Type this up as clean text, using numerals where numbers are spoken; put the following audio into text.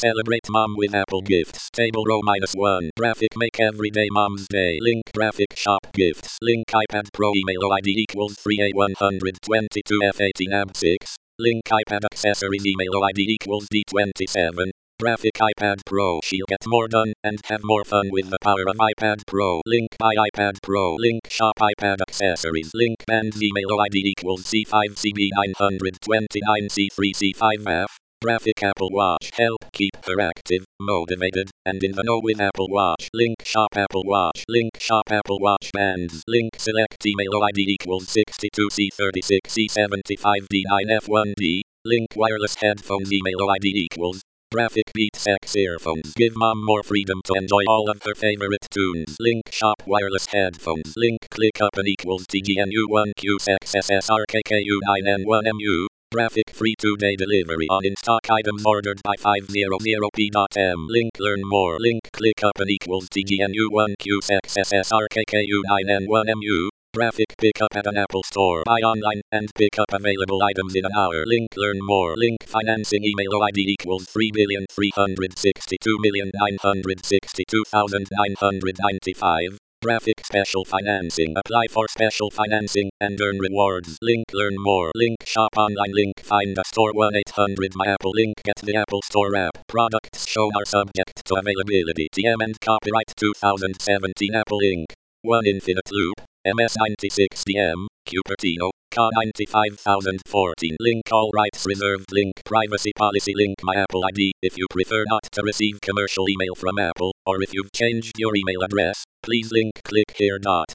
celebrate mom with Apple gifts. Table row -1. Graphic make everyday mom's day. Link graphic shop gifts. Link iPad Pro email ID equals 3A122F18 AB6. Link iPad accessories email ID equals D27. Graphic iPad Pro. She'll get more done and have more fun with the power of iPad Pro. Link buy iPad Pro. Link shop iPad accessories. Link band's email ID equals C5CB929C3C5F. Graphic Apple Watch. Help keep her active, motivated, and in the know with Apple Watch. Link shop Apple Watch. Link shop Apple Watch bands. Link select email ID equals 62C36C75D9F1D. Link wireless headphones email ID equals Graphic Beats X earphones. Give mom more freedom to enjoy all of her favorite tunes. Link shop wireless headphones. Link click up and equals TGNU1QSXSSRKKU9N1MU. Graphic free 2-day delivery on in-stock items ordered by 500p.m. Link learn more. Link click up and equals TGNU1QSXSSRKKU9N1MU. Graphic pick up at an Apple store. Buy online and pick up available items in an hour. Link learn more. Link financing email ID equals 3,362,962,995. Graphic special financing. Apply for special financing and earn rewards. Link learn more. Link shop online. Link find a store 1-800-MY-APPLE. Link get the Apple Store app. Products shown are subject to availability. TM and copyright 2017 Apple Inc. 1 Infinite Loop. MS96DM, Cupertino, K95014. Link all rights reserved. Link privacy policy. Link my Apple ID. If you prefer not to receive commercial email from Apple, or if you've changed your email address, please link click here.